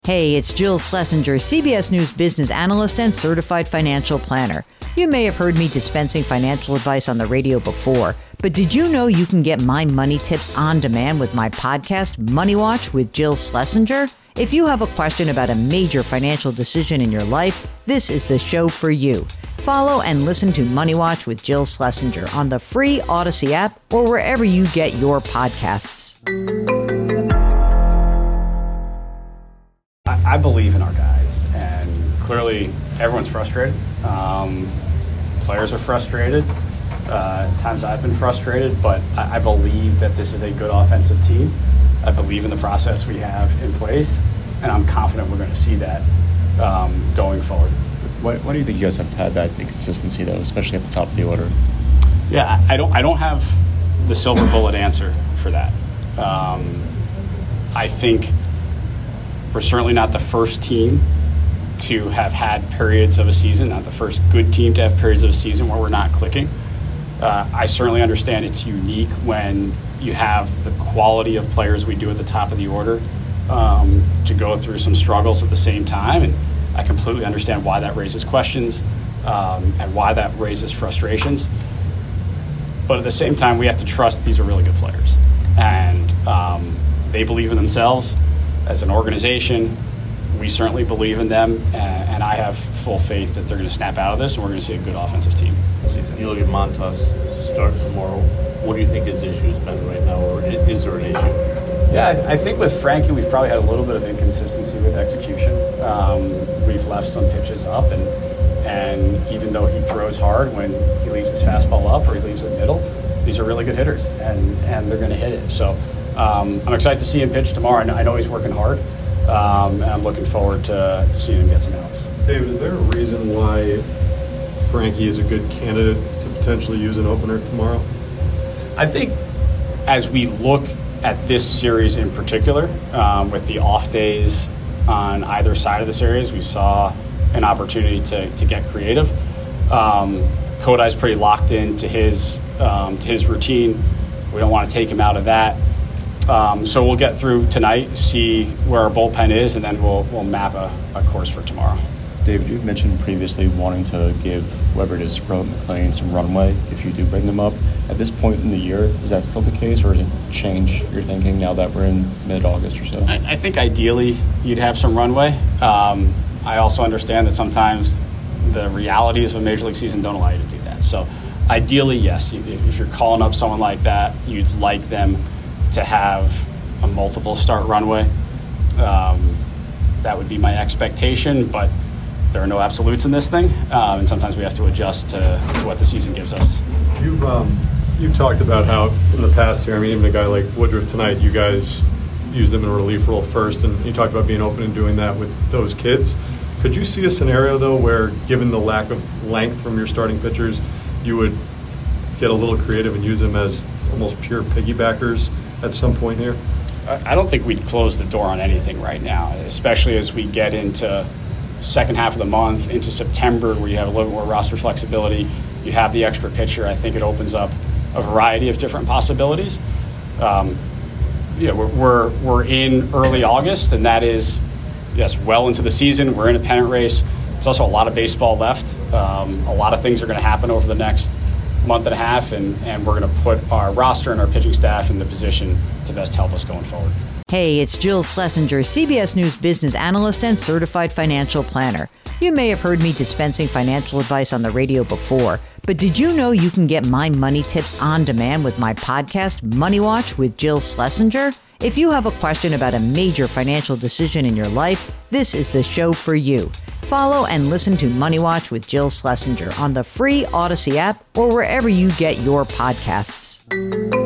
Hey, it's Jill Schlesinger, CBS News business analyst and certified financial planner. You may have heard me dispensing financial advice on the radio before, but did you know you can get my money tips on demand with my podcast, Money Watch with Jill Schlesinger? If you have a question about a major financial decision in your life, this is the show for you. Follow and listen to Money Watch with Jill Schlesinger on the free Odyssey app or wherever you get your podcasts. I believe in our guys, and clearly everyone's frustrated. Players are frustrated. At times I've been frustrated, but I believe that this is a good offensive team. I believe in the process we have in place, and I'm confident we're going to see that going forward. Why do you think you guys have had that inconsistency, though, especially at the top of the order? Yeah, I don't have the silver bullet answer for that. I think we're certainly not the first team to have had periods of a season, not the first good team to have periods of a season where we're not clicking. I certainly understand it's unique when you have the quality of players we do at the top of the order to go through some struggles at the same time, and I completely understand why that raises questions and why that raises frustrations. But at the same time, we have to trust these are really good players, and they believe in themselves. As an organization, we certainly believe in them, and I have full faith that they're going to snap out of this, and we're going to see a good offensive team this season. You look at Montas start tomorrow. What do you think his issue has been right now, or is there an issue? Yeah, I think with Frankie, we've probably had a little bit of inconsistency with execution. We've left some pitches up, and even though he throws hard when he leaves his fastball up or he leaves it middle, these are really good hitters, and they're going to hit it. So I'm excited to see him pitch tomorrow. I know he's working hard, and I'm looking forward to seeing him get some outs. David, is there a reason why Frankie is a good candidate to potentially use an opener tomorrow? I think as we look at this series in particular, with the off days on either side of the series, we saw an opportunity to get creative. Kodai's pretty locked into his routine. We don't want to take him out of that. So we'll get through tonight, see where our bullpen is, and then we'll map a course for tomorrow. David, you mentioned previously wanting to give whoever it is, Sproat, McLean, some runway if you do bring them up. At this point in the year, is that still the case, or does it change your thinking now that we're in mid-August or so? I think ideally you'd have some runway. I also understand that sometimes the realities of a Major League season don't allow you to do that. So ideally, yes, if you're calling up someone like that, you'd like them to have a multiple start runway. That would be my expectation, but there are no absolutes in this thing, and sometimes we have to adjust to what the season gives us. You've talked about how in the past here, I mean, even a guy like Woodruff tonight, you guys used him in a relief role first, and you talked about being open and doing that with those kids. Could you see a scenario, though, where given the lack of length from your starting pitchers, you would get a little creative and use them as almost pure piggybackers at some point here? I don't think we'd close the door on anything right now, especially as we get into second half of the month, into September, where you have a little more roster flexibility. You have the extra pitcher. I think it opens up a variety of different possibilities. We're in early August, and that is, yes, well into the season. We're in a pennant race. There's also a lot of baseball left. A lot of things are going to happen over the next month and a half, and we're going to put our roster and our pitching staff in the position to best help us going forward. Hey, it's Jill Schlesinger, CBS News business analyst and certified financial planner. You may have heard me dispensing financial advice on the radio before, but did you know you can get my money tips on demand with my podcast, Money Watch with Jill Schlesinger? If you have a question about a major financial decision in your life, this is the show for you. Follow and listen to Money Watch with Jill Schlesinger on the free Odyssey app or wherever you get your podcasts.